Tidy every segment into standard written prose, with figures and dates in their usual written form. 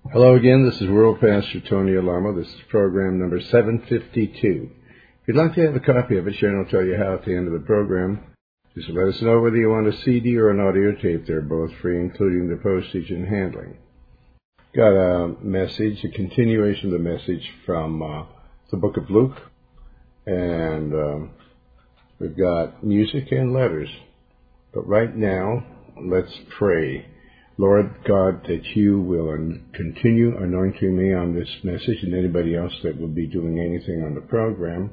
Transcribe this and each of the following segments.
Hello again, this is World Pastor Tony Alamo. This is program number 752. If you'd like to have a copy of it, Sharon will tell you how at the end of the program. Just let us know whether you want a CD or an audio tape. They're both free, including the postage and handling. Got a message, a continuation of the message from the book of Luke. And we've got music and letters. But right now, let's pray. Lord God, that you will continue anointing me on this message and anybody else that will be doing anything on the program.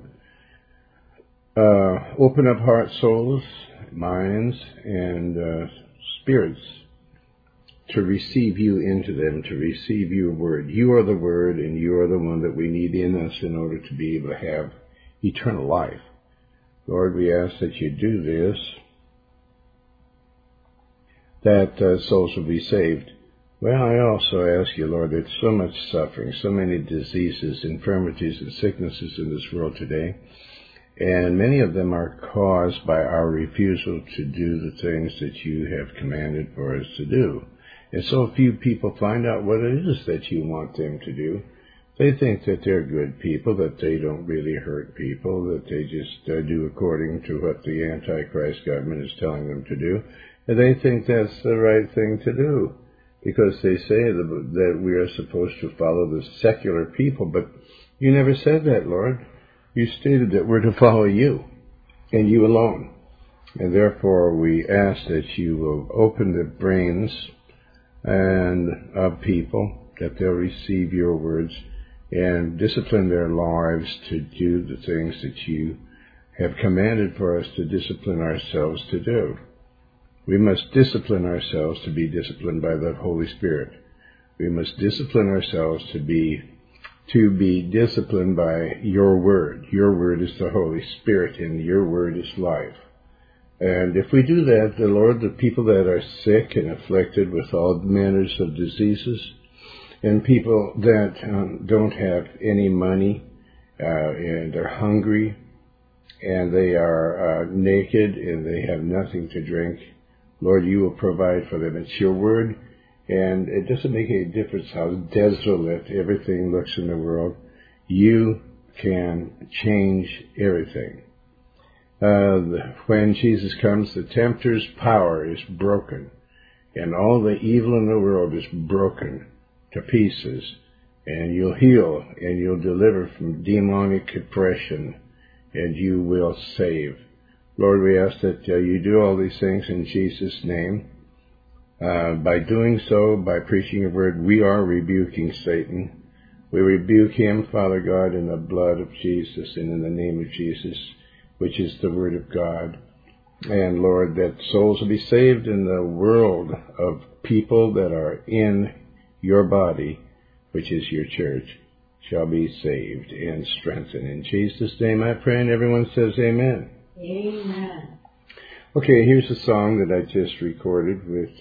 Open up hearts, souls, minds, and spirits to receive you into them, to receive your word. You are the word, and you are the one that we need in us in order to be able to have eternal life. Lord, we ask that you do this, that souls will be saved. Well, I also ask you, Lord, there's so much suffering, so many diseases, infirmities, and sicknesses in this world today, and many of them are caused by our refusal to do the things that you have commanded for us to do. And so few people find out what it is that you want them to do. They think that they're good people, that they don't really hurt people, that they just do according to what the Antichrist government is telling them to do. And they think that's the right thing to do because they say that we are supposed to follow the secular people. But you never said that, Lord. You stated that we're to follow you and you alone. And therefore we ask that you will open the brains and of people, that they'll receive your words and discipline their lives to do the things that you have commanded for us to discipline ourselves to do. We must discipline ourselves to be disciplined by the Holy Spirit. We must discipline ourselves to be disciplined by your word. Your word is the Holy Spirit, and your word is life. And if we do that, the Lord, the people that are sick and afflicted with all manners of diseases, and people that don't have any money, and they're hungry, and they are naked, and they have nothing to drink, Lord, you will provide for them. It's your word, and it doesn't make any difference how desolate everything looks in the world. You can change everything. When Jesus comes, the tempter's power is broken, and all the evil in the world is broken to pieces, and you'll heal, and you'll deliver from demonic oppression, and you will save. Lord, we ask that you do all these things in Jesus' name. By doing so, by preaching your word, we are rebuking Satan. We rebuke him, Father God, in the blood of Jesus and in the name of Jesus, which is the word of God. And Lord, that souls will be saved in the world of people that are in your body, which is your church, shall be saved and strengthened. In Jesus' name I pray, and everyone says amen. Amen. Okay, here's a song that I just recorded with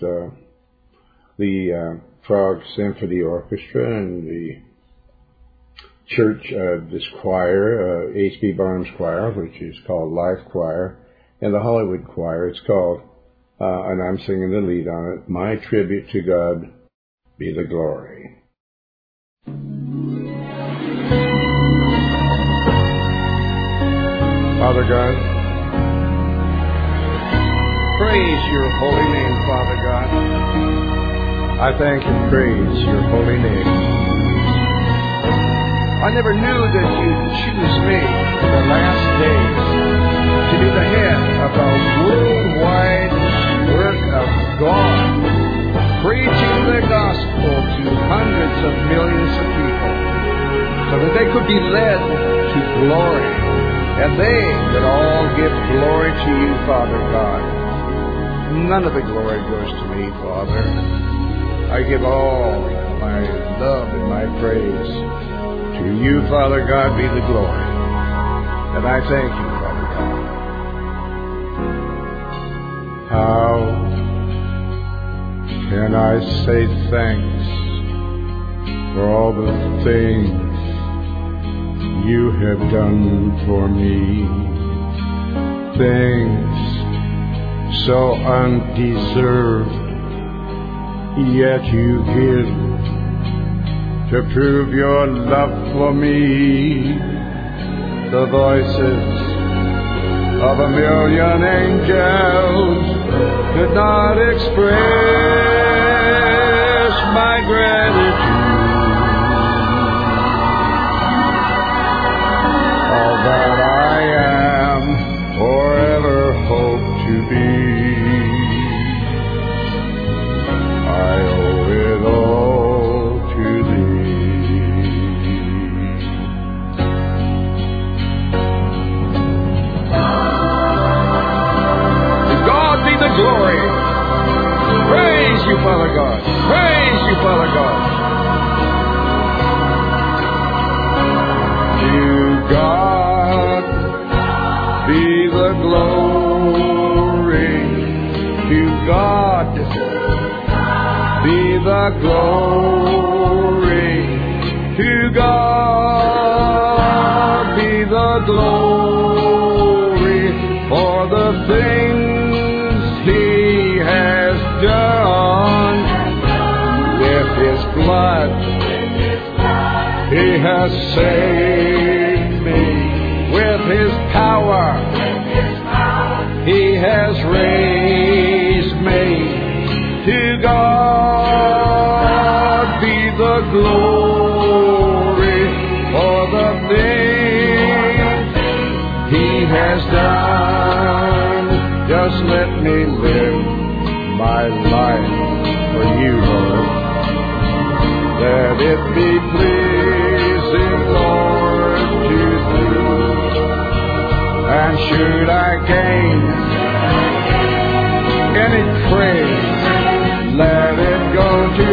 the Prague Symphony Orchestra and the church, this choir, H.B. Barnes Choir, which is called Life Choir, and the Hollywood Choir. It's called, and I'm singing the lead on it, My Tribute to God Be the Glory. Father God, praise your holy name, Father God. I thank and praise your holy name. I never knew that you'd choose me in the last days to be the head of the worldwide work of God, preaching the gospel to hundreds of millions of people so that they could be led to glory, and they that all give glory to you, Father God. None of the glory goes to me, Father. I give all my love and my praise to you, Father God, be the glory. And I thank you, Father God. How can I say thanks for all the things you have done for me? Things so undeserved, yet you give to prove your love for me. The voices of a million angels could not express my gratitude. All that I am forever hope to be, I owe it all to thee. To God be the glory. Praise you, Father God. Praise you, Father God. To God be the glory. To God be the glory. To God be the glory for the things He has done. With His blood He has saved me. With His power He has raised me. To God be the glory for the things He has done. Just let me live my life for you, Lord. Let it be pleasing, Lord, to Thee. And should I gain any praise, let it go to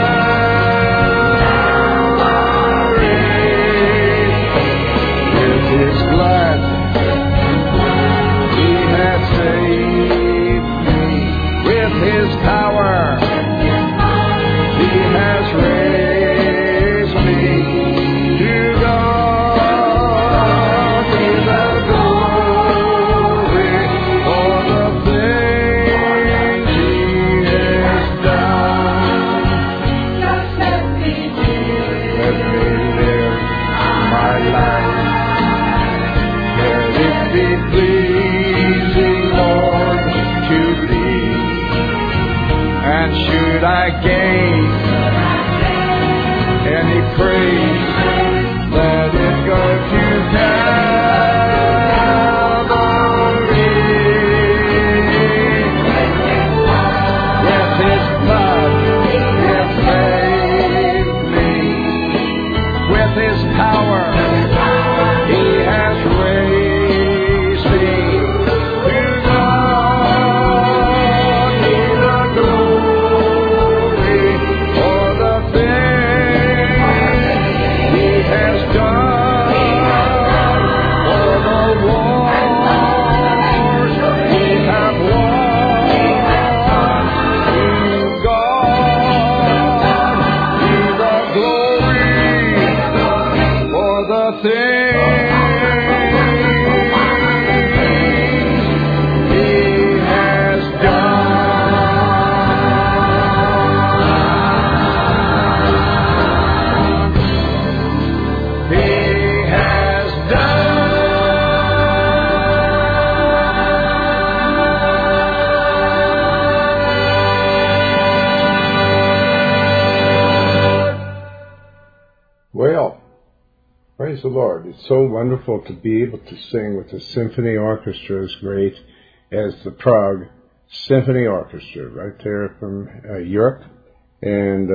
Calvary. With His blood He has saved me. With His power He has raised me. To God be the glory for the things He has done. Just let me live my life. Let it be pleasing, Lord, to Thee. And should I gain any praise, let it go to Calvary. With His blood He has saved me. With His power He has raised me. To God be the glory for the things He has done, for the wars He have won. To God be the glory for the things He has done. He has done. Well, praise the Lord. It's so wonderful to be able to sing with a symphony orchestra as great as the Prague Symphony Orchestra, right there from Europe. And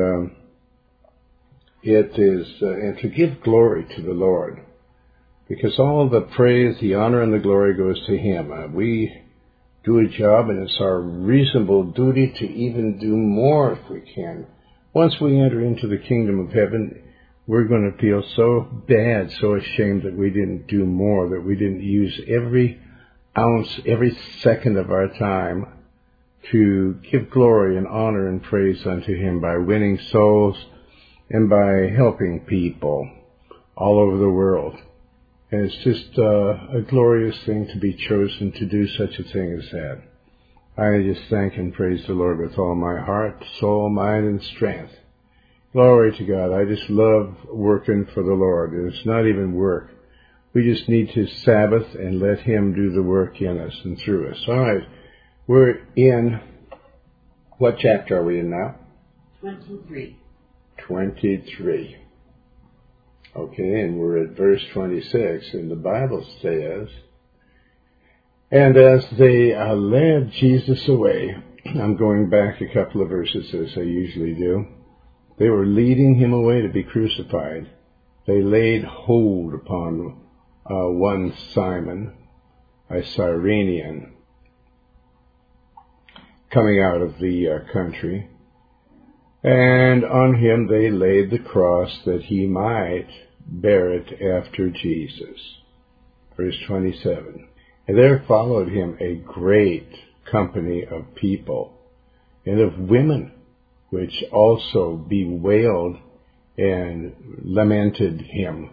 it is, and to give glory to the Lord, because all the praise, the honor, and the glory goes to Him. We do a job, and it's our reasonable duty to even do more if we can. Once we enter into the kingdom of heaven, we're going to feel so bad, so ashamed that we didn't do more, that we didn't use every ounce, every second of our time to give glory and honor and praise unto Him by winning souls and by helping people all over the world. And it's just a glorious thing to be chosen to do such a thing as that. I just thank and praise the Lord with all my heart, soul, mind, and strength. Glory to God. I just love working for the Lord. It's not even work. We just need to Sabbath and let Him do the work in us and through us. All right. We're in, what chapter are we in now? 23. 23. Okay, and we're at verse 26, and the Bible says, and as they led Jesus away, I'm going back a couple of verses as I usually do, they were leading Him away to be crucified. They laid hold upon one Simon, a Cyrenian, coming out of the country, and on him they laid the cross that he might bear it after Jesus. Verse 27. And there followed him a great company of people, and of women, which also bewailed and lamented him.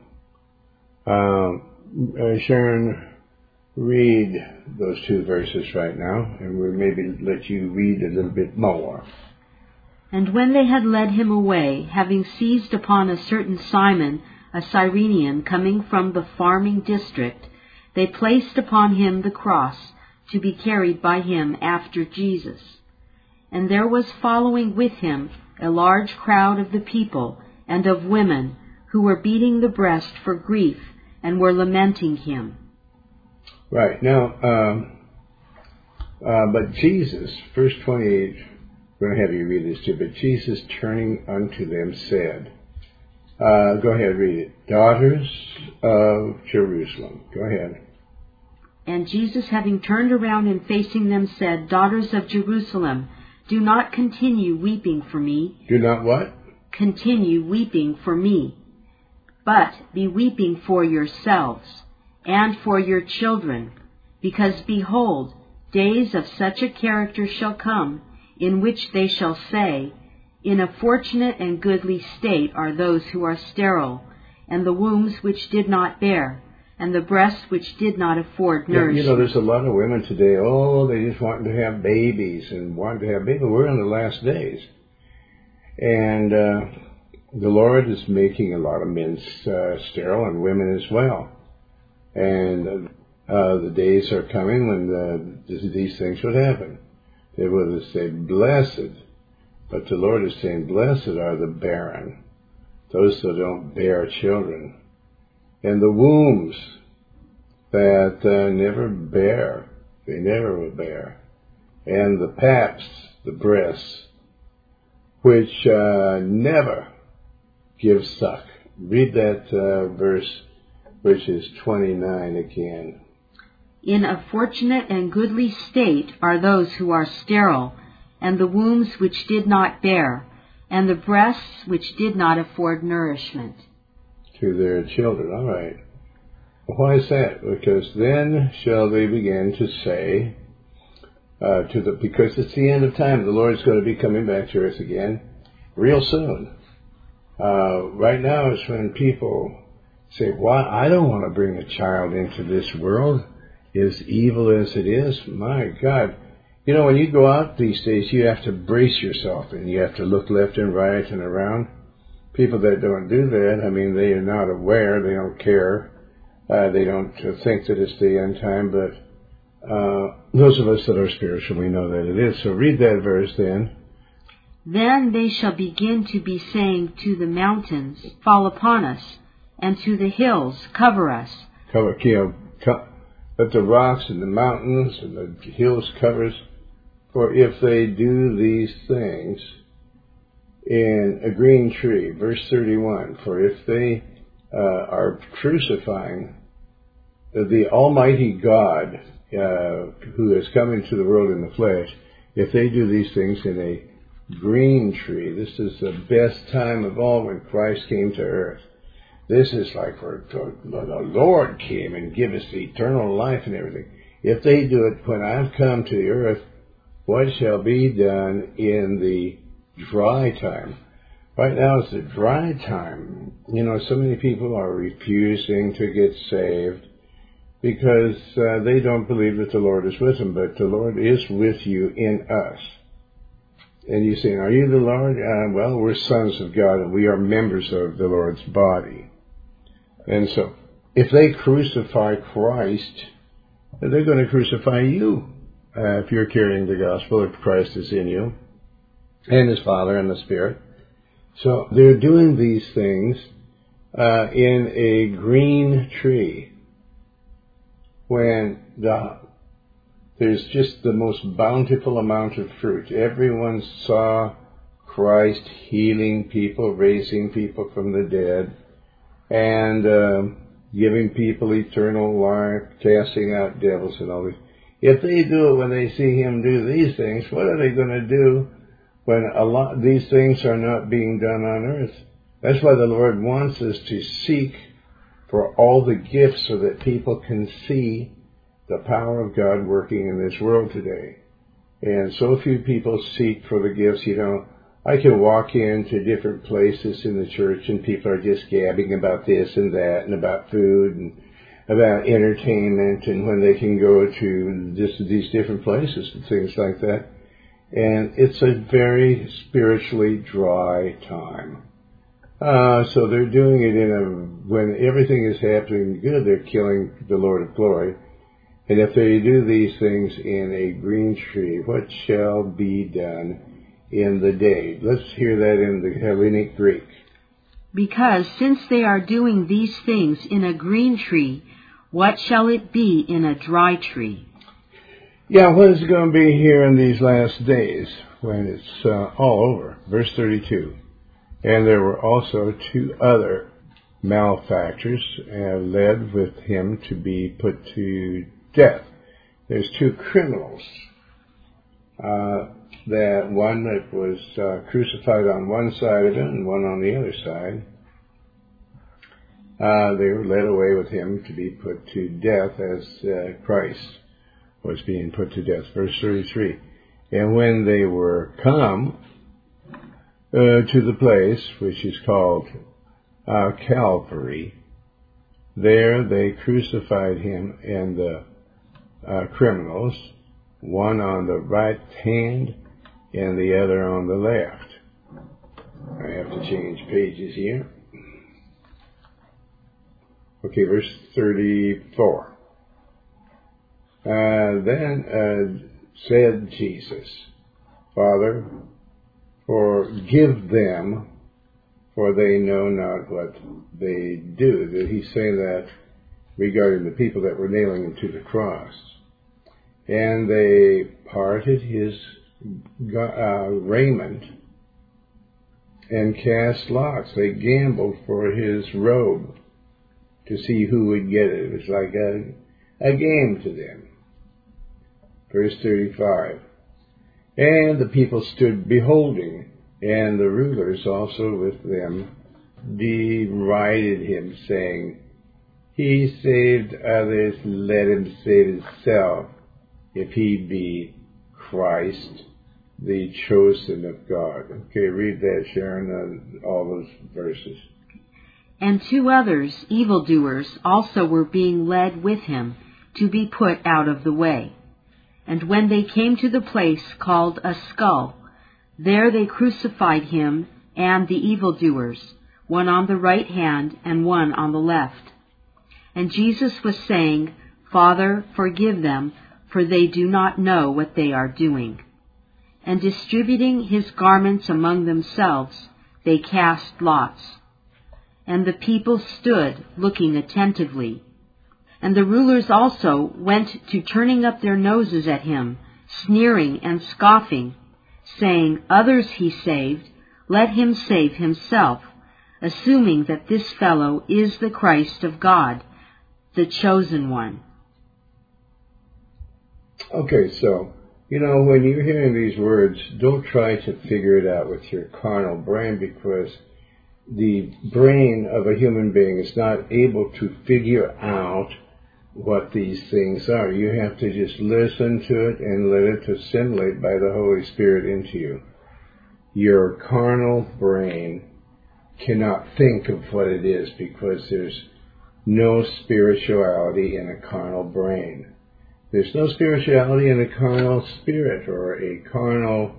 Sharon, read those two verses right now, and we'll maybe let you read a little bit more. And when they had led him away, having seized upon a certain Simon, a Cyrenian, coming from the farming district, they placed upon him the cross, to be carried by him after Jesus. And there was following with him a large crowd of the people and of women, who were beating the breast for grief, and were lamenting him. Right. Now, but Jesus, verse 28, we're going to have you read this too, but Jesus turning unto them said, go ahead, read it. Daughters of Jerusalem. Go ahead. And Jesus, having turned around and facing them, said, Daughters of Jerusalem, do not continue weeping for me. Do not what? Continue weeping for me, but be weeping for yourselves and for your children, because behold, days of such a character shall come, in which they shall say, In a fortunate and goodly state are those who are sterile, and the wombs which did not bear, and the breasts which did not afford nourishment. You know, there's a lot of women today, they just want to have babies and want to have babies. We're in the last days. And the Lord is making a lot of men sterile and women as well. And the days are coming when these things would happen. They would say, blessed. But the Lord is saying, blessed are the barren, those that don't bear children. And the wombs that never bear, they never will bear. And the paps, the breasts, which never give suck. Read that verse, which is 29 again. In a fortunate and goodly state are those who are sterile, and the wombs which did not bear, and the breasts which did not afford nourishment. To their children, all right. Why is that? Because then shall they begin to say, because it's the end of time, the Lord's going to be coming back to earth again real soon. Right now is when people say, why? I don't want to bring a child into this world, as evil as it is. My God. You know, when you go out these days, you have to brace yourself, and you have to look left and right and around. People that don't do that, I mean, they are not aware, they don't care, they don't think that it's the end time, but those of us that are spiritual, we know that it is. So read that verse then. Then they shall begin to be saying to the mountains, Fall upon us, and to the hills, Cover us. Let the rocks and the mountains and the hills cover us. For if they do these things in a green tree, verse 31, for if they are crucifying the Almighty God who has come into the world in the flesh, if they do these things in a green tree, this is the best time of all when Christ came to earth. This is like where the Lord came and gave us the eternal life and everything. If they do it when I've come to the earth, what shall be done in the dry time? Right now it's the dry time. You know, so many people are refusing to get saved because they don't believe that the Lord is with them, but the Lord is with you in us. And you say, are you the Lord? Well, we're sons of God, and we are members of the Lord's body. And so, if they crucify Christ, they're going to crucify you. If you're carrying the gospel, if Christ is in you, and His Father and the Spirit. So they're doing these things in a green tree when there's just the most bountiful amount of fruit. Everyone saw Christ healing people, raising people from the dead, and giving people eternal life, casting out devils and all this. If they do it when they see Him do these things, what are they going to do when these things are not being done on earth? That's why the Lord wants us to seek for all the gifts so that people can see the power of God working in this world today. And so few people seek for the gifts. I can walk into different places in the church and people are just gabbing about this and that and about food and about entertainment and when they can go to these different places and things like that. And it's a very spiritually dry time. So they're doing it when everything is happening good, they're killing the Lord of glory. And if they do these things in a green tree, what shall be done in the day? Let's hear that in the Hellenic Greek. Because since they are doing these things in a green tree, what shall it be in a dry tree? Yeah, what is it going to be here in these last days when it's all over? Verse 32. And there were also 2 other malefactors led with him to be put to death. There's 2 criminals. That one that was crucified on one side of it and one on the other side. They were led away with him to be put to death as Christ was being put to death. Verse 33. And when they were come to the place which is called Calvary, there they crucified him and the criminals, one on the right hand and the other on the left. I have to change pages here. Okay, verse 34. Then said Jesus, Father, forgive them, for they know not what they do. Did he say that regarding the people that were nailing him to the cross? And they parted his raiment and cast lots. They gambled for his robe to see who would get it. It was like a game to them. Verse 35. And the people stood beholding, and the rulers also with them derided him, saying, He saved others, let him save himself, if he be Christ, the chosen of God. Okay, read that, Sharon, all those verses. And 2 others, evildoers, also were being led with him to be put out of the way. And when they came to the place called a skull, there they crucified him and the evildoers, one on the right hand and one on the left. And Jesus was saying, Father, forgive them, for they do not know what they are doing. And distributing his garments among themselves, they cast lots. And the people stood looking attentively. And the rulers also went to turning up their noses at him, sneering and scoffing, saying, Others he saved, let him save himself, assuming that this fellow is the Christ of God, the chosen one. Okay, so, when you're hearing these words, don't try to figure it out with your carnal brain, because the brain of a human being is not able to figure out what these things are. You have to just listen to it and let it assimilate by the Holy Spirit into you. Your carnal brain cannot think of what it is, because there's no spirituality in a carnal brain. There's no spirituality in a carnal spirit or a carnal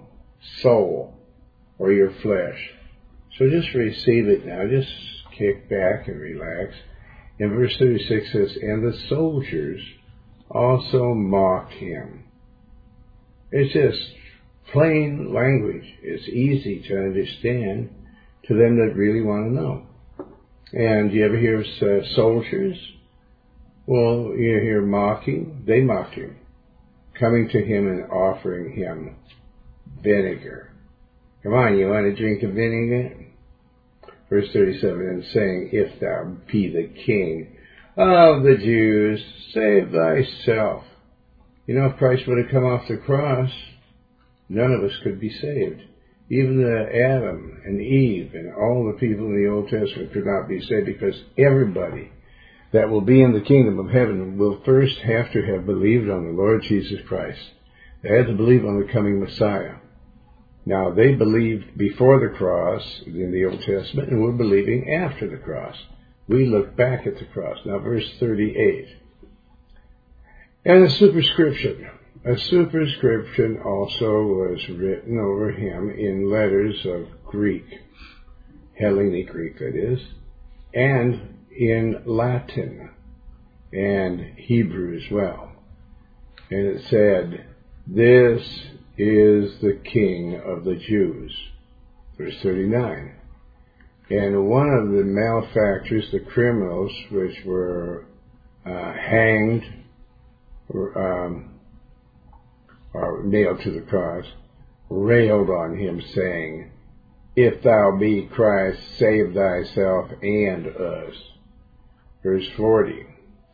soul or your flesh. So just receive it now. Just kick back and relax. And verse 36 says, and the soldiers also mocked him. It's just plain language. It's easy to understand to them that really want to know. And you ever hear of soldiers? Well, you hear mocking. They mocked him, coming to him and offering him vinegar. Come on, you want a drink of vinegar? Verse 37, and saying, if thou be the king of the Jews, save thyself. You know, if Christ would have come off the cross, none of us could be saved. Even Adam and Eve and all the people in the Old Testament could not be saved, because everybody that will be in the kingdom of heaven will first have to have believed on the Lord Jesus Christ. They had to believe on the coming Messiah. Now, they believed before the cross in the Old Testament, and we're believing after the cross. We look back at the cross. Now, verse 38. And a superscription. A superscription also was written over him in letters of Greek, Hellenic Greek that is, and in Latin, and Hebrew as well. And it said, this is the King of the Jews. Verse 39. And one of the malefactors, the criminals, which were hanged or nailed to the cross, railed on him, saying, if thou be Christ, save thyself and us. Verse 40.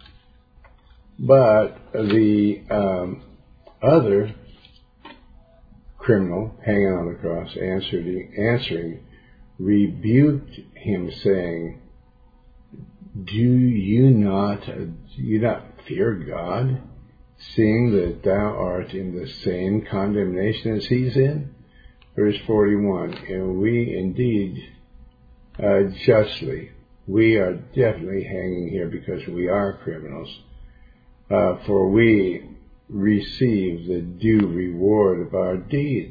But the other criminal hanging on the cross answering rebuked him, saying, do you not fear God, seeing that thou art in the same condemnation as he's in? Verse 41, and we indeed justly, we are definitely hanging here because we are criminals, for we receive the due reward of our deeds.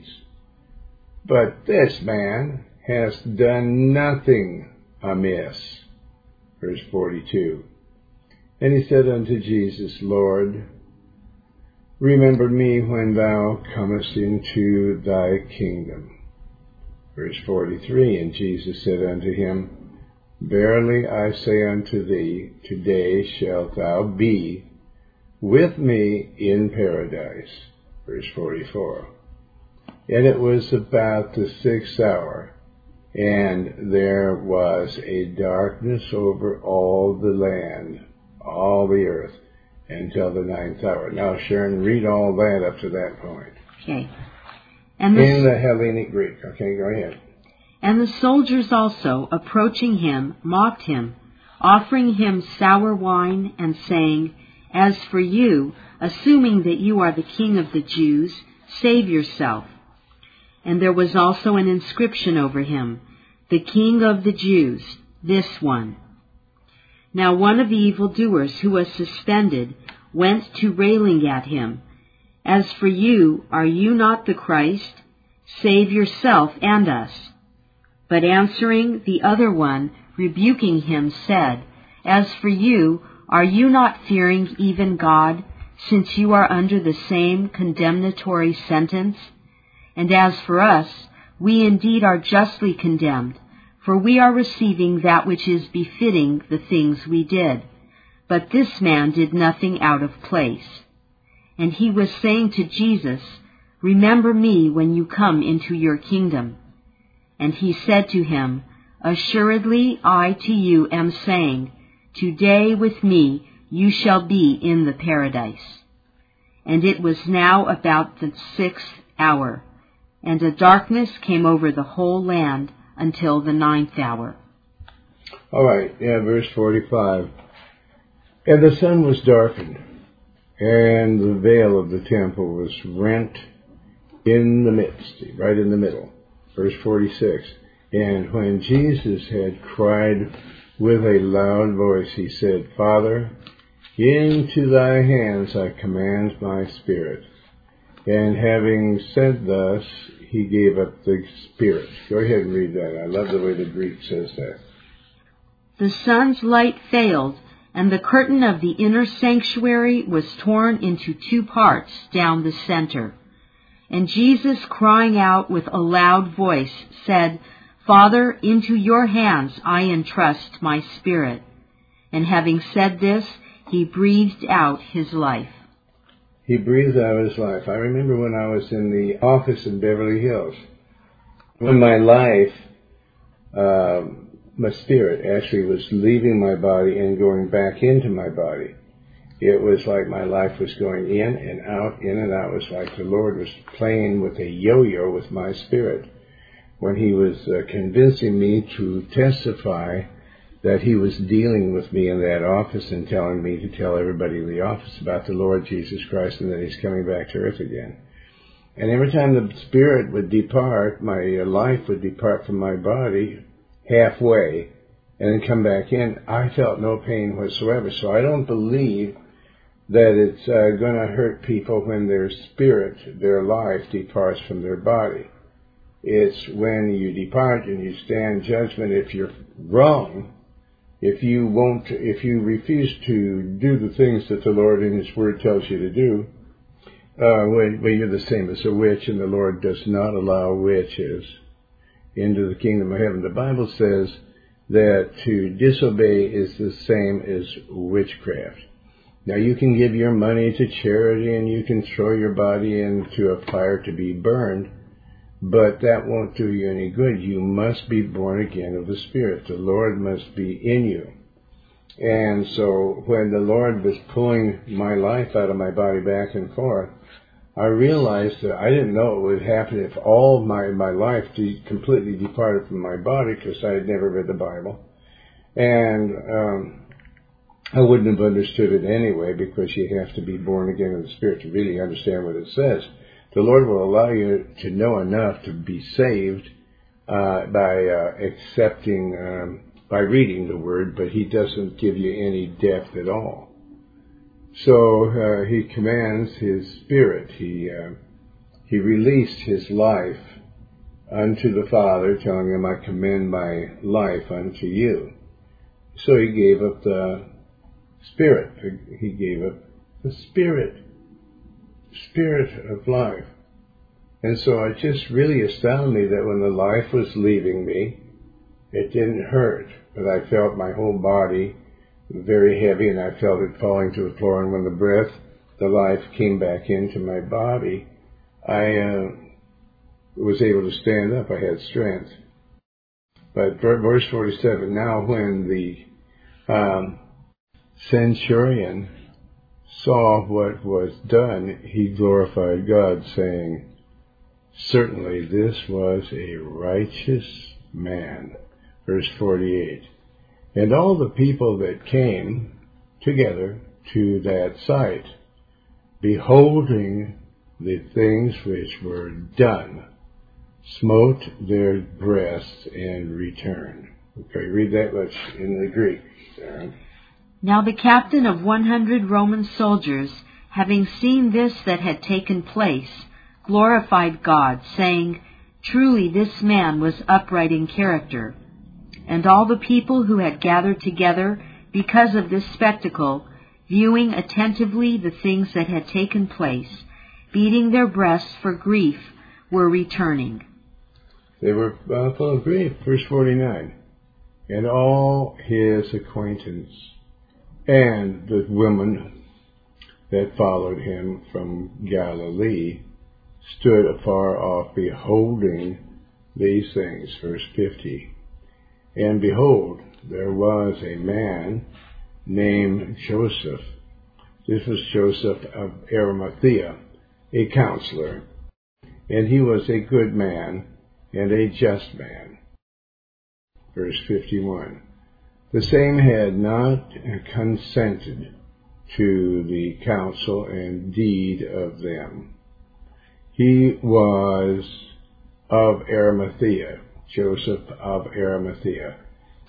But this man has done nothing amiss. Verse 42. And he said unto Jesus, Lord, remember me when thou comest into thy kingdom. Verse 43. And Jesus said unto him, verily I say unto thee, today shalt thou be with me in paradise. Verse 44. And it was about the 6th hour, and there was a darkness over all the land, all the earth, until the 9th hour. Now, Sharon, read all that up to that point. Okay. In the Hellenic Greek. Okay, go ahead. And the soldiers also, approaching him, mocked him, offering him sour wine, and saying, as for you, assuming that you are the king of the Jews, save yourself. And there was also an inscription over him, the King of the Jews, this one. Now one of the evildoers who was suspended went to railing at him, as for you, are you not the Christ? Save yourself and us. But answering, the other one, rebuking him, said, as for you, are you not fearing even God, since you are under the same condemnatory sentence? And as for us, we indeed are justly condemned, for we are receiving that which is befitting the things we did. But this man did nothing out of place. And he was saying to Jesus, remember me when you come into your kingdom. And he said to him, assuredly I to you am saying, today with me you shall be in the paradise. And it was now about the 6th hour, and a darkness came over the whole land until the 9th hour. All right, verse 45. And the sun was darkened, and the veil of the temple was rent in the midst, right in the middle. Verse 46. And when Jesus had cried with a loud voice, he said, Father, into thy hands I commend my spirit. And having said thus, he gave up the Spirit. Go ahead and read that. I love the way the Greek says that. The sun's light failed, and the curtain of the inner sanctuary was torn into 2 parts down the center. And Jesus, crying out with a loud voice, said, Father, into your hands I entrust my spirit. And having said this, he breathed out his life. He breathed out his life. I remember when I was in the office in Beverly Hills, when my life, my spirit actually was leaving my body and going back into my body. It was like my life was going in and out, in and out. It was like the Lord was playing with a yo-yo with my spirit when he was convincing me to testify that he was dealing with me in that office and telling me to tell everybody in the office about the Lord Jesus Christ and that he's coming back to earth again. And every time the spirit would depart, my life would depart from my body halfway and then come back in, I felt no pain whatsoever. So I don't believe that it's going to hurt people when their spirit, their life, departs from their body. It's when you depart and you stand judgment if you're wrong, if you refuse to do the things that the Lord in his word tells you to do, when you're the same as a witch, and the Lord does not allow witches into the kingdom of heaven. The Bible says that to disobey is the same as witchcraft. Now, you can give your money to charity and you can throw your body into a fire to be burned, but that won't do you any good. You must be born again of the Spirit. The Lord must be in you. And so when the Lord was pulling my life out of my body back and forth, I realized that I didn't know it would happen if all my life completely departed from my body, because I had never read the Bible. And I wouldn't have understood it anyway, because you have to be born again of the Spirit to really understand what it says. The Lord will allow you to know enough to be saved by accepting, by reading the Word, but he doesn't give you any depth at all. So he commands his Spirit. He released his life unto the Father, telling him, I commend my life unto you. So he gave up the Spirit. He gave up the Spirit of life. And so it just really astounded me that when the life was leaving me, it didn't hurt, but I felt my whole body very heavy, and I felt it falling to the floor. And when the life came back into my body, I was able to stand up. I had strength. But verse 47, now when the centurion saw what was done, he glorified God, saying, certainly this was a righteous man. Verse 48. And all the people that came together to that sight, beholding the things which were done, smote their breasts and returned. Okay, read that much in the Greek, Sarah. Now the captain of 100 Roman soldiers, having seen this that had taken place, glorified God, saying, truly this man was upright in character. And all the people who had gathered together because of this spectacle, viewing attentively the things that had taken place, beating their breasts for grief, were returning. They were full of grief. Verse 49. And all his acquaintance and the woman that followed him from Galilee stood afar off, beholding these things. Verse 50. And behold, there was a man named Joseph. This was Joseph of Arimathea, a counselor. And he was a good man and a just man. Verse 51. The same had not consented to the counsel and deed of them. He was of Arimathea, Joseph of Arimathea,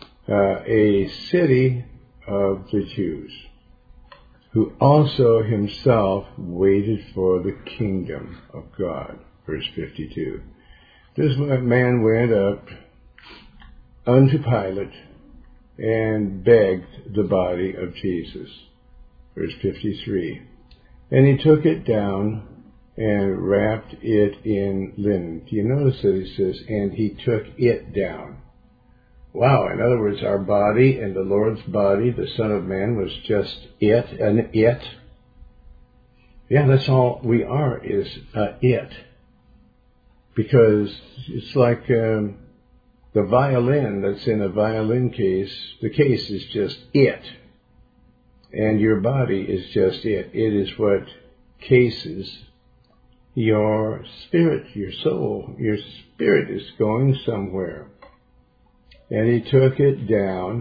a city of the Jews, who also himself waited for the kingdom of God. Verse 52. This man went up unto Pilate and begged the body of Jesus. Verse 53. And he took it down and wrapped it in linen. Do you notice that he says, and he took it down? Wow, in other words, our body and the Lord's body, the Son of Man, was just an it. Yeah, that's all we are, is it. Because it's like the violin that's in a violin case, the case is just it. And your body is just it. It is what cases your spirit, your soul. Your spirit is going somewhere. And he took it down,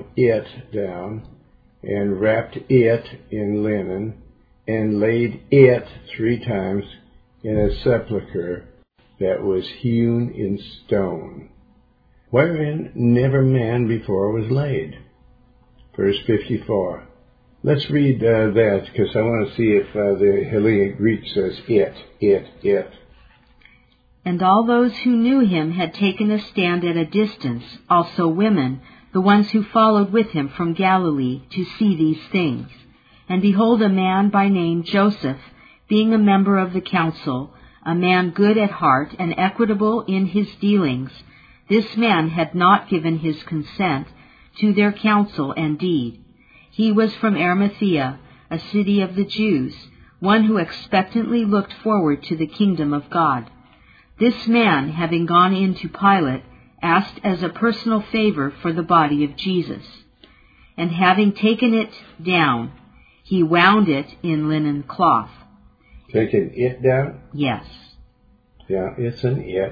and wrapped it in linen, and laid it 3 times in a sepulchre that was hewn in stone, wherein never man before was laid. Verse 54. Let's read that, because I want to see if the Hellenic Greek says it. And all those who knew him had taken a stand at a distance, also women, the ones who followed with him from Galilee, to see these things. And behold, a man by name Joseph, being a member of the council, a man good at heart and equitable in his dealings, this man had not given his consent to their counsel and deed. He was from Arimathea, a city of the Jews, one who expectantly looked forward to the kingdom of God. This man, having gone in to Pilate, asked as a personal favor for the body of Jesus. And having taken it down, he wound it in linen cloth. Taken it down? Yes. Yeah, it's an it.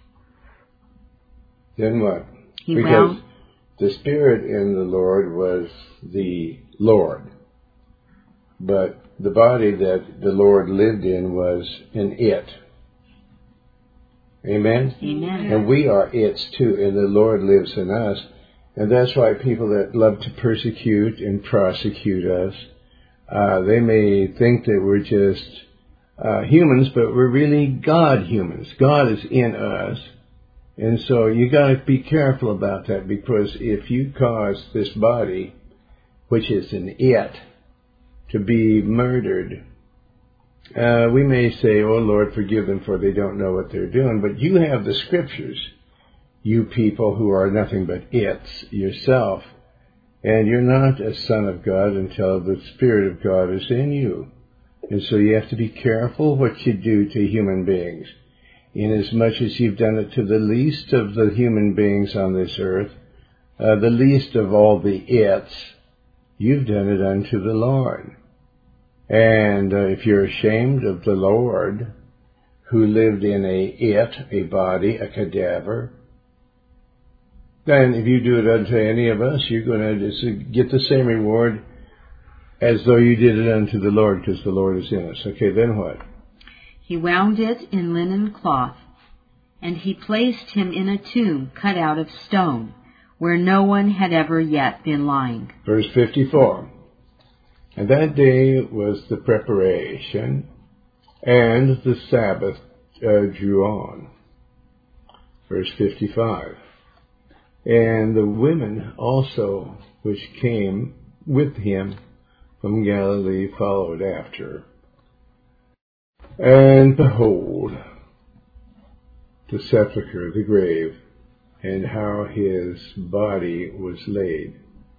Then what? Because the Spirit in the Lord was the Lord. But the body that the Lord lived in was an it. Amen? Amen. And we are its too, and the Lord lives in us. And that's why people that love to persecute and prosecute us, they may think that we're just humans, but we're really God humans. God is in us. And so you got to be careful about that, because if you cause this body, which is an it, to be murdered, we may say, oh Lord, forgive them, for they don't know what they're doing. But you have the scriptures, you people who are nothing but its yourself. And you're not a son of God until the Spirit of God is in you. And so you have to be careful what you do to human beings. Inasmuch as you've done it to the least of the human beings on this earth, the least of all the its, you've done it unto the Lord. And if you're ashamed of the Lord, who lived in a body, a cadaver, then if you do it unto any of us, you're going to just get the same reward as though you did it unto the Lord, because the Lord is in us. Okay, then what? He wound it in linen cloth, and he placed him in a tomb cut out of stone, where no one had ever yet been lying. Verse 54. And that day was the preparation, and the Sabbath drew on. Verse 55. And the women also which came with him from Galilee followed after. And behold, the sepulchre, the grave, and how his body was laid.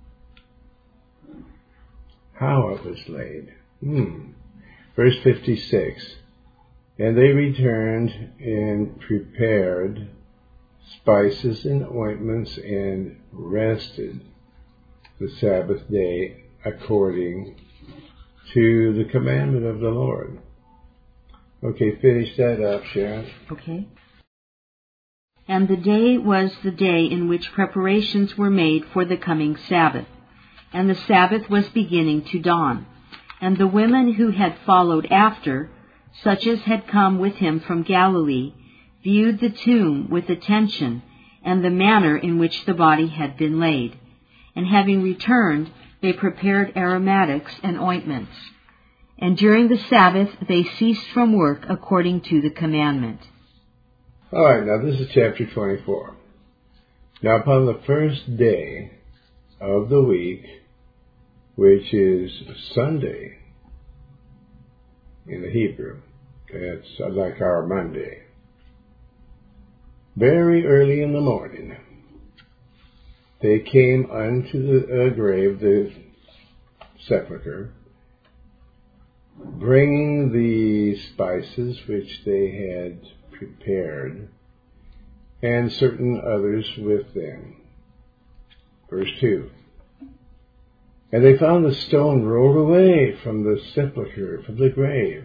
How it was laid. Verse 56. And they returned and prepared spices and ointments and rested the Sabbath day according to the commandment of the Lord. Okay, finish that up, Sharon. Okay. And the day was the day in which preparations were made for the coming Sabbath. And the Sabbath was beginning to dawn. And the women who had followed after, such as had come with him from Galilee, viewed the tomb with attention and the manner in which the body had been laid. And having returned, they prepared aromatics and ointments. And during the Sabbath they ceased from work according to the commandment. All right, now this is chapter 24. Now upon the first day of the week, which is Sunday in the Hebrew, it's like our Monday, very early in the morning, they came unto the grave, the sepulchre, bringing the spices which they had prepared, and certain others with them. Verse 2. And they found the stone rolled away from the sepulchre, from the grave.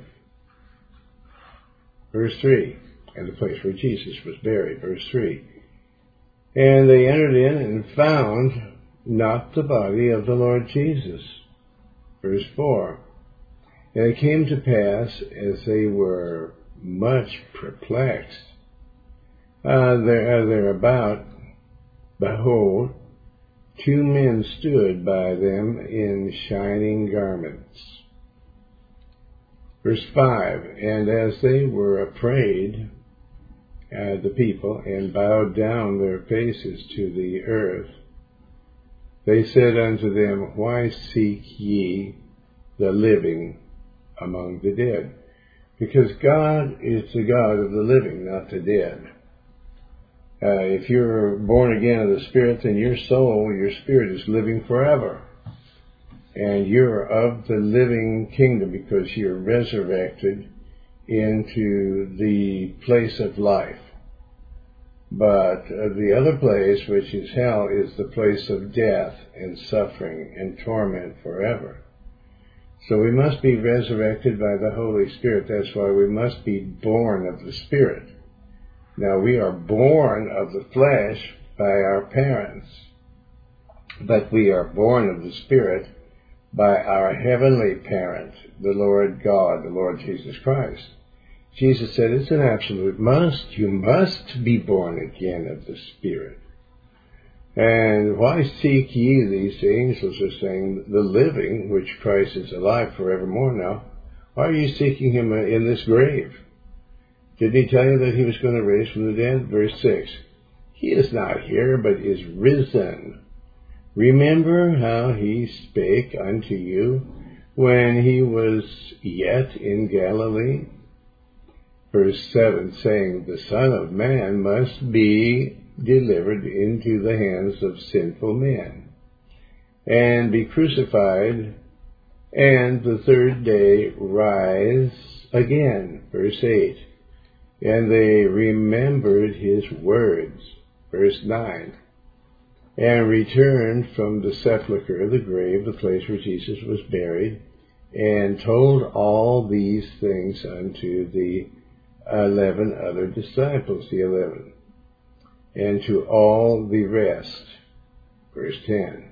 Verse 3. And the place where Jesus was buried. Verse 3. And they entered in and found not the body of the Lord Jesus. Verse 4. And it came to pass, as they were much perplexed, thereabout, behold, two men stood by them in shining garments. Verse 5. And as they were afraid, the people, and bowed down their faces to the earth, they said unto them, Why seek ye the living among the dead? Because God is the God of the living, not the dead. If you're born again of the Spirit, then your soul, your spirit is living forever. And you're of the living kingdom because you're resurrected into the place of life. But the other place, which is hell, is the place of death and suffering and torment forever. So we must be resurrected by the Holy Spirit. That's why we must be born of the Spirit. Now, we are born of the flesh by our parents, but we are born of the Spirit by our heavenly parent, the Lord God, the Lord Jesus Christ. Jesus said it's an absolute must. You must be born again of the Spirit. And why seek ye, these angels are saying, the living, which Christ is alive forevermore now, why are you seeking him in this grave? Didn't he tell you that he was going to raise from the dead? Verse 6, he is not here, but is risen. Remember how he spake unto you when he was yet in Galilee? Verse 7, saying, the Son of Man must be delivered into the hands of sinful men, and be crucified, and the third day rise again. Verse 8, and they remembered his words. Verse 9, and returned from the sepulchre, the grave, the place where Jesus was buried, and told all these things unto the 11 other disciples, the 11, and to all the rest. Verse 10.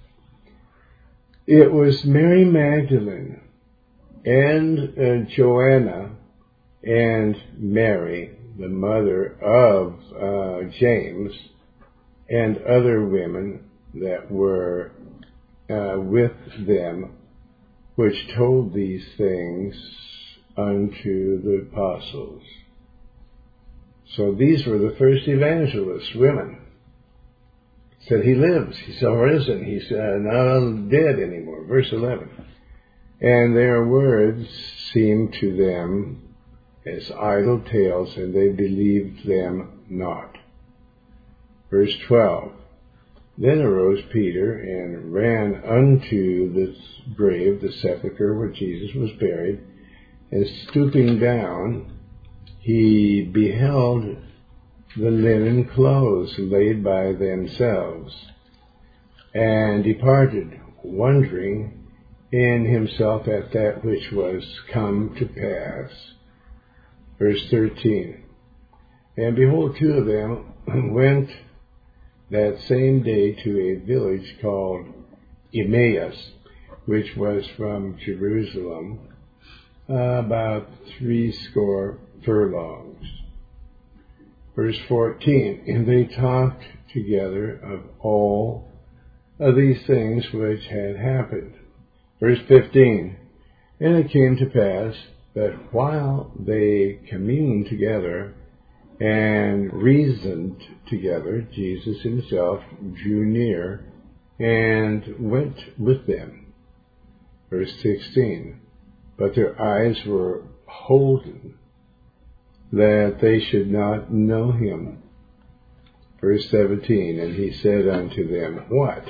It was Mary Magdalene and Joanna and Mary, the mother of James, and other women that were with them, which told these things unto the apostles. So these were the first evangelists, women. Said he lives, he's arisen, he's not dead anymore. Verse 11. And their words seemed to them as idle tales, and they believed them not. Verse 12. Then arose Peter and ran unto the grave, the sepulchre where Jesus was buried, and stooping down, he beheld the linen clothes laid by themselves, and departed, wondering in himself at that which was come to pass. Verse 13. And behold, two of them went that same day to a village called Emmaus, which was from Jerusalem, about 80 furlongs. Verse 14, and they talked together of all of these things which had happened. Verse 15, and it came to pass that while they communed together, and reasoned together. Jesus himself drew near and went with them. Verse 16, but their eyes were holden, that they should not know him. Verse 17, and he said unto them, what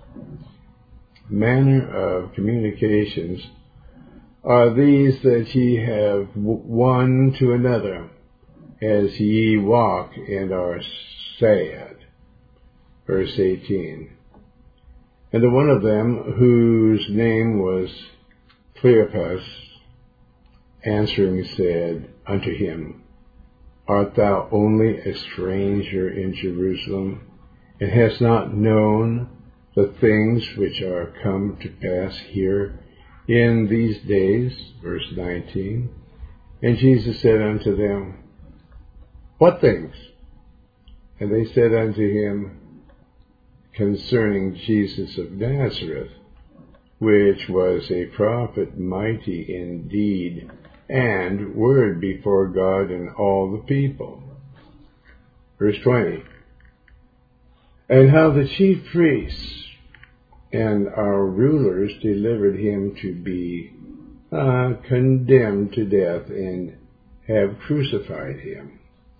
manner of communications are these that ye have one to another, as ye walk and are sad? Verse 18, and the one of them, whose name was Cleopas, answering said unto him, art thou only a stranger in Jerusalem, and hast not known the things which are come to pass here in these days? Verse 19, and Jesus said unto them, what things? And they said unto him, concerning Jesus of Nazareth, which was a prophet, mighty in deed and word before God and all the people. Verse 20, and how the chief priests and our rulers delivered him to be condemned to death, and have crucified him.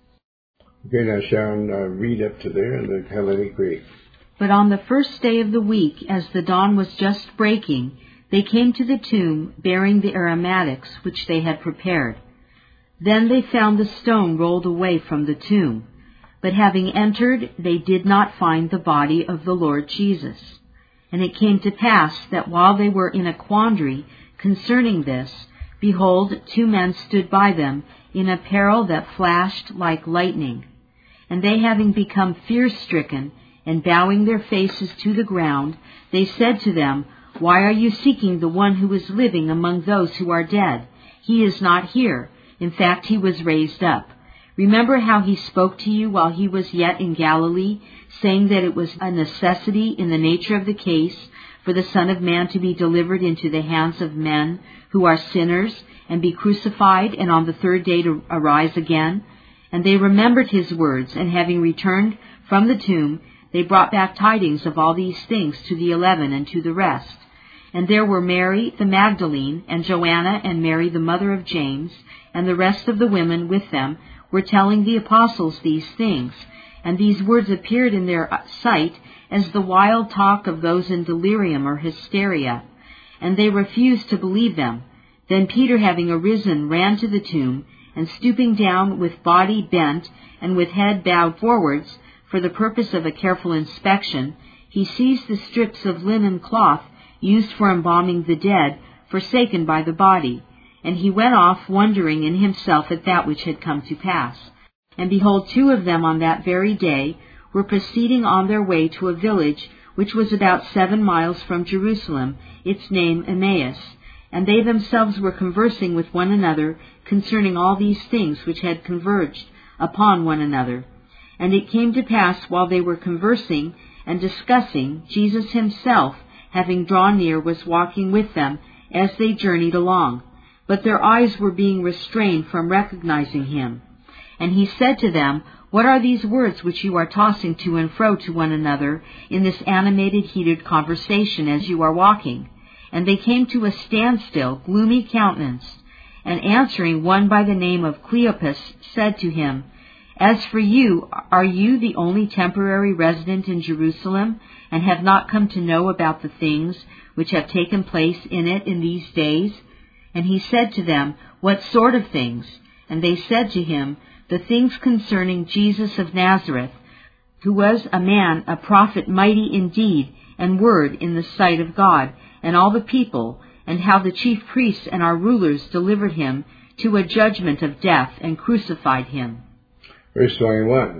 Okay, now Sharon, read up to there in the Hellenic Greek. But on the first day of the week, as the dawn was just breaking, they came to the tomb, bearing the aromatics which they had prepared. Then they found the stone rolled away from the tomb. But having entered, they did not find the body of the Lord Jesus. And it came to pass that while they were in a quandary concerning this, behold, two men stood by them, in apparel that flashed like lightning. And they, having become fear-stricken, and bowing their faces to the ground, they said to them, why are you seeking the one who is living among those who are dead? He is not here. In fact, he was raised up. Remember how he spoke to you while he was yet in Galilee, saying that it was a necessity in the nature of the case for the Son of Man to be delivered into the hands of men who are sinners, and be crucified, and on the third day to arise again? And they remembered his words, and having returned from the tomb, they brought back tidings of all these things to the 11 and to the rest. And there were Mary the Magdalene, and Joanna, and Mary the mother of James, and the rest of the women with them were telling the apostles these things. And these words appeared in their sight as the wild talk of those in delirium or hysteria. And they refused to believe them. Then Peter, having arisen, ran to the tomb, and stooping down with body bent and with head bowed forwards, for the purpose of a careful inspection, he seized the strips of linen cloth used for embalming the dead, forsaken by the body. And he went off, wondering in himself at that which had come to pass. And behold, two of them on that very day were proceeding on their way to a village which was about 7 miles from Jerusalem, its name Emmaus. And they themselves were conversing with one another concerning all these things which had converged upon one another. And it came to pass, while they were conversing and discussing, Jesus himself, having drawn near, was walking with them as they journeyed along. But their eyes were being restrained from recognizing him. And he said to them, what are these words which you are tossing to and fro to one another in this animated, heated conversation as you are walking? And they came to a standstill, gloomy countenanced, and answering one by the name of Cleopas, said to him, as for you, are you the only temporary resident in Jerusalem, and have not come to know about the things which have taken place in it in these days? And he said to them, what sort of things? And they said to him, the things concerning Jesus of Nazareth, who was a man, a prophet, mighty in deed and word in the sight of God and all the people, and how the chief priests and our rulers delivered him to a judgment of death and crucified him. Verse 21,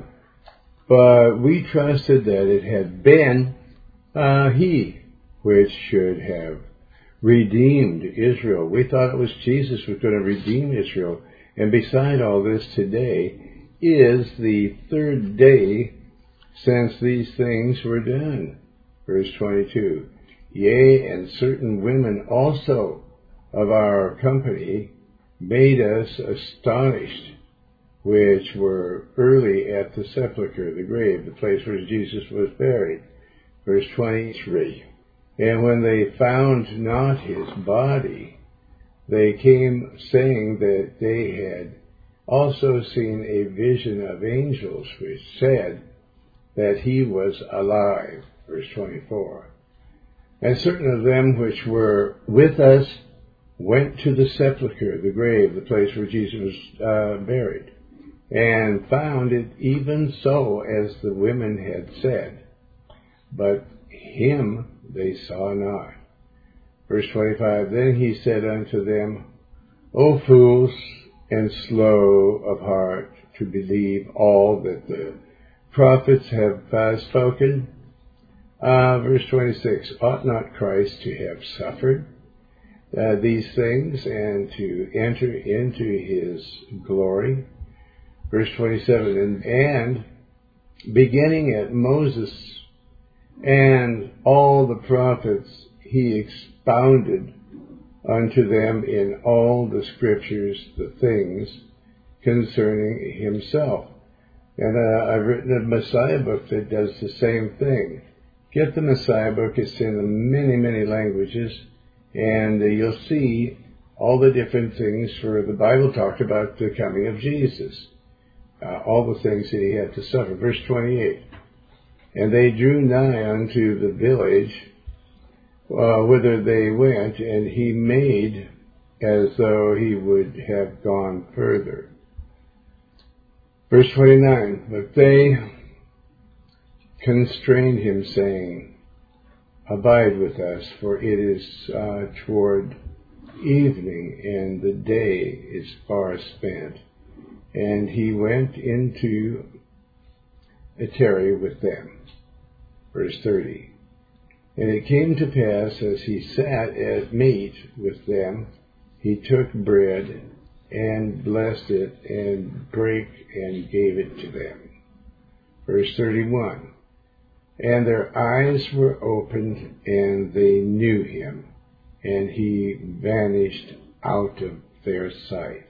but we trusted that it had been he which should have redeemed Israel. We thought it was Jesus who was going to redeem Israel. And beside all this, today is the third day since these things were done. Verse 22, yea, and certain women also of our company made us astonished, which were early at the sepulchre, the grave, the place where Jesus was buried. Verse 23. And when they found not his body, they came saying that they had also seen a vision of angels which said that he was alive. Verse 24. And certain of them which were with us went to the sepulchre, the grave, the place where Jesus was buried, and found it even so as the women had said, but him they saw not. Verse 25, then he said unto them, O fools, and slow of heart to believe all that the prophets have spoken. Verse 26, ought not Christ to have suffered these things and to enter into his glory? Verse 27, and beginning at Moses and all the prophets, he expounded unto them in all the scriptures the things concerning himself. And I've written a Messiah book that does the same thing. Get the Messiah book. It's in many, many languages, and you'll see all the different things for the Bible talked about the coming of Jesus. All the things that he had to suffer. Verse 28. And they drew nigh unto the village whither they went, and he made as though he would have gone further. Verse 29. But they constrained him, saying, Abide with us, for it is toward evening, and the day is far spent. And he went into a tarry with them. Verse 30. And it came to pass, as he sat at meat with them, he took bread and blessed it and brake and gave it to them. Verse 31. And their eyes were opened, and they knew him, and he vanished out of their sight.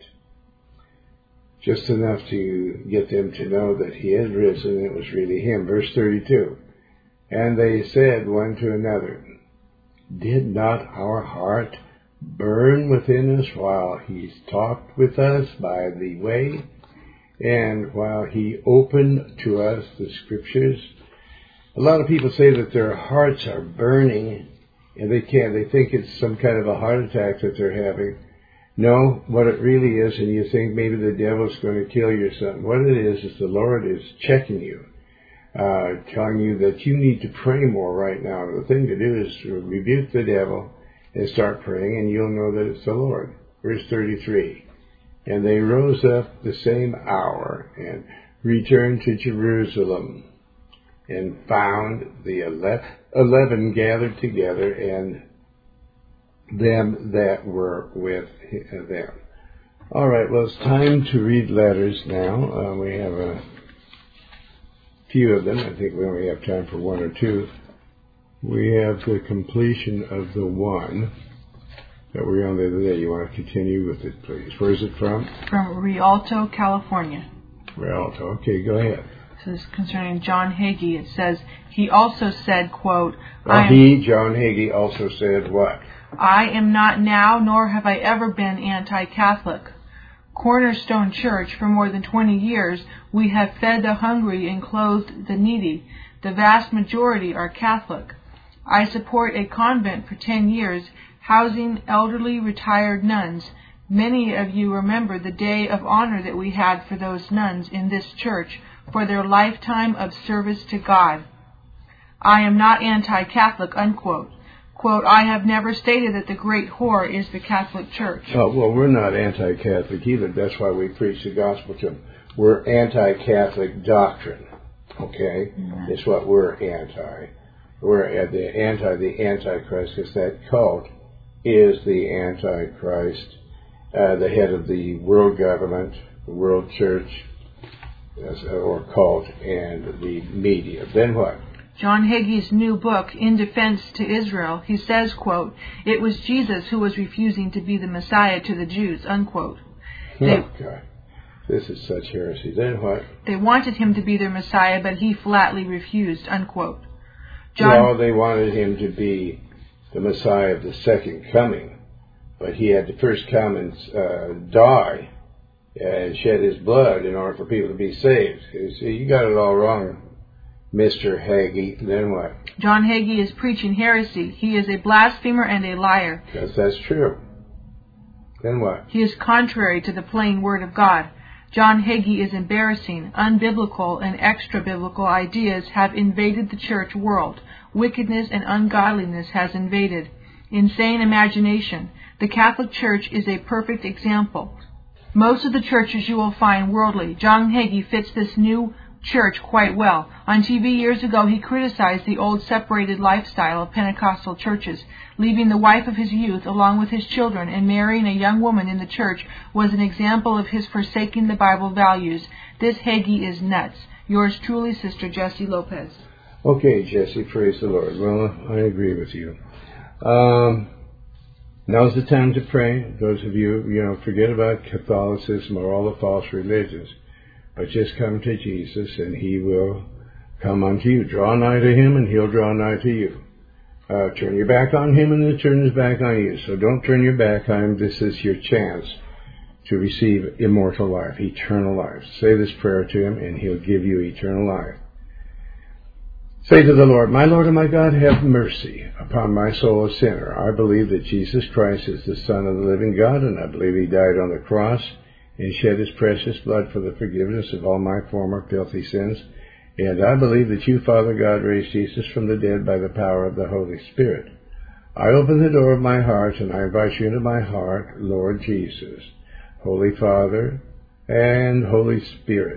Just enough to get them to know that he had risen, and it was really him. Verse 32. And they said one to another, Did not our heart burn within us while he talked with us by the way, and while he opened to us the scriptures? A lot of people say that their hearts are burning, and they think it's some kind of a heart attack that they're having. No, what it really is, and you think maybe the devil's going to kill you or something. What it is the Lord is checking you, telling you that you need to pray more right now. The thing to do is to rebuke the devil and start praying, and you'll know that it's the Lord. Verse 33. And they rose up the same hour and returned to Jerusalem, and found the 11 gathered together, and them that were with them. All right, well, it's time to read letters now. We have a few of them. I think we only have time for one or two. We have the completion of the one that we were on the other day. You want to continue with it, please? Where is it from? From Rialto, California. Rialto. Okay, go ahead. This is concerning John Hagee. It says, he also said, quote, John Hagee, also said what? I am not now, nor have I ever been anti-Catholic. Cornerstone Church, for more than 20 years, we have fed the hungry and clothed the needy. The vast majority are Catholic. I support a convent for 10 years, housing elderly retired nuns. Many of you remember the day of honor that we had for those nuns in this church for their lifetime of service to God. I am not anti-Catholic, unquote. Quote, I have never stated that the great whore is the Catholic Church. Oh, well, we're not anti-Catholic either. That's why we preach the gospel to them. We're anti-Catholic doctrine, okay? Mm-hmm. It's what we're anti. We're at the Antichrist, because that cult is the Antichrist, the head of the world government, the world church, or cult, and the media. Then what? John Hagee's new book, In Defense to Israel, he says, quote, it was Jesus who was refusing to be the Messiah to the Jews, unquote. God. This is such heresy. Then what? They wanted him to be their Messiah, but he flatly refused, unquote. Well, they wanted him to be the Messiah of the second coming, but he had to first come and die and shed his blood in order for people to be saved. You see, you got it all wrong, Mr. Hagee. Then what? John Hagee is preaching heresy. He is a blasphemer and a liar. Yes, that's true. Then what? He is contrary to the plain word of God. John Hagee is embarrassing. Unbiblical and extra-biblical ideas have invaded the church world. Wickedness and ungodliness has invaded. Insane imagination. The Catholic Church is a perfect example. Most of the churches you will find worldly. John Hagee fits this new church quite well. On TV years ago, he criticized the old separated lifestyle of Pentecostal churches. Leaving the wife of his youth along with his children and marrying a young woman in the church was an example of his forsaking the Bible values. This Hagee is nuts. Yours truly, Sister Jessie Lopez. Okay, Jessie, praise the Lord. Well, I agree with you. Now's the time to pray. Those of you, forget about Catholicism or all the false religions. But just come to Jesus, and he will come unto you. Draw nigh to him, and he'll draw nigh to you. Turn your back on him, and he'll turn his back on you. So don't turn your back on him. This is your chance to receive immortal life, eternal life. Say this prayer to him, and he'll give you eternal life. Say to the Lord, my Lord and my God, have mercy upon my soul, a sinner. I believe that Jesus Christ is the Son of the living God, and I believe he died on the cross and shed his precious blood for the forgiveness of all my former filthy sins. And I believe that you, Father God, raised Jesus from the dead by the power of the Holy Spirit. I open the door of my heart, and I invite you into my heart, Lord Jesus, Holy Father, and Holy Spirit.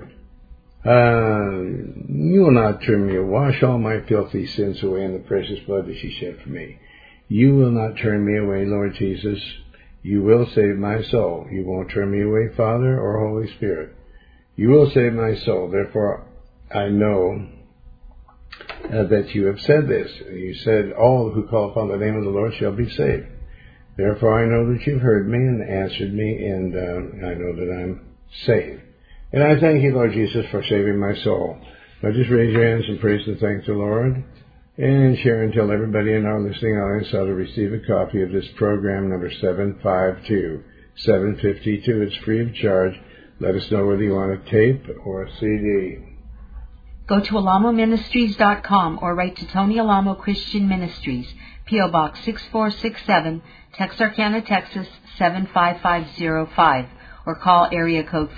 You will not turn me away. Wash all my filthy sins away in the precious blood that you shed for me. You will not turn me away, Lord Jesus. You will save my soul. You won't turn me away, Father or Holy Spirit. You will save my soul. Therefore, I know that you have said this. You said, all who call upon the name of the Lord shall be saved. Therefore, I know that you've heard me and answered me, and I know that I'm saved. And I thank you, Lord Jesus, for saving my soul. Now just raise your hands and praise and thank the Lord. And share and tell everybody in our listening audience how to receive a copy of this program, number 752, 752. It's free of charge. Let us know whether you want a tape or a CD. Go to alamoministries.com or write to Tony Alamo Christian Ministries, P.O. Box 6467, Texarkana, Texas 75505, or call area code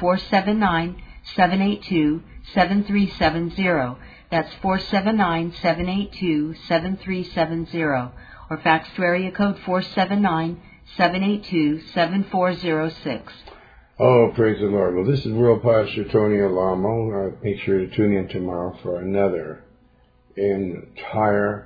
479-782-7370. That's 479-782-7370. Or fax to area code 479-782-7406. Oh, praise the Lord. Well, this is World Pastor Tony Alamo. Make sure to tune in tomorrow for another entire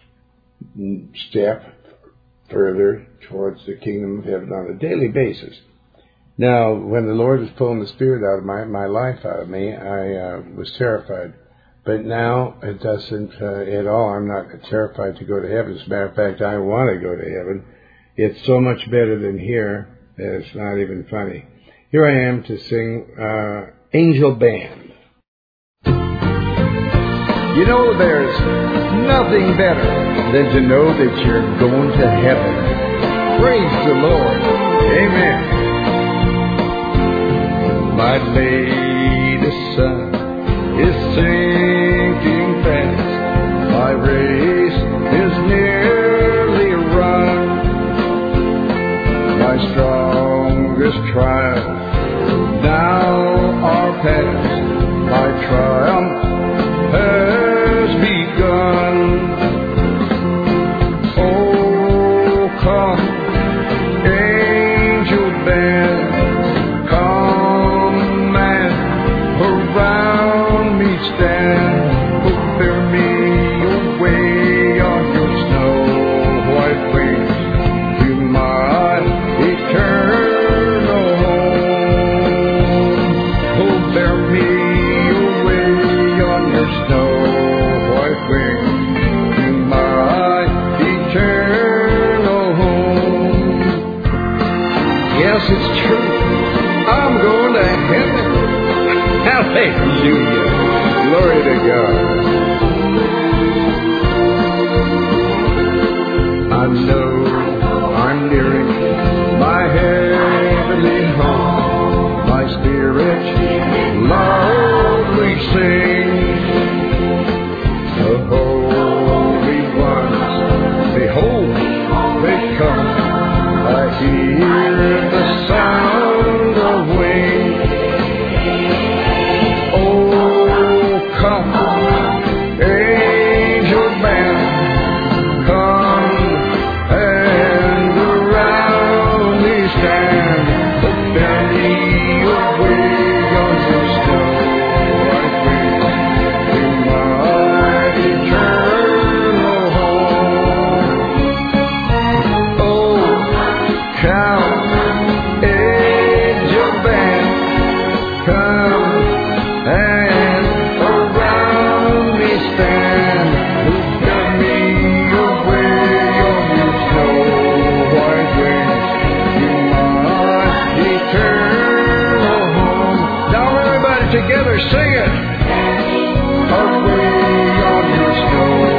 step further towards the kingdom of heaven on a daily basis. Now, when the Lord was pulling the spirit out of my life out of me, I was terrified. But now it doesn't at all. I'm not terrified to go to heaven. As a matter of fact, I want to go to heaven. It's so much better than here that it's not even funny. Here I am to sing Angel Band. You know, there's nothing better than to know that you're going to heaven. Praise the Lord. Amen. My latest sun is sinking fast. My race is nearly run. My strongest trials now are past. My triumph has begun. Oh, come, angel band, come and around me stand. Oh, bear me away on your snow-white wings to my eternal home. Oh, bear me away on your snow-white wings to my eternal home. Yes, it's true. I'm going to heaven. Hallelujah. Glory to God. I know I'm nearing my heavenly home. My spirit loudly sings. The holy ones, behold, they come. I hear the sound of wings. Oh, come, angel band, come and around me stand. Bear me away on your snow white wings to my eternal home. Oh, come, angel band, come and around me stand. Bear me away on your snow white wings to my eternal home. Now everybody together sing it. Away on your snow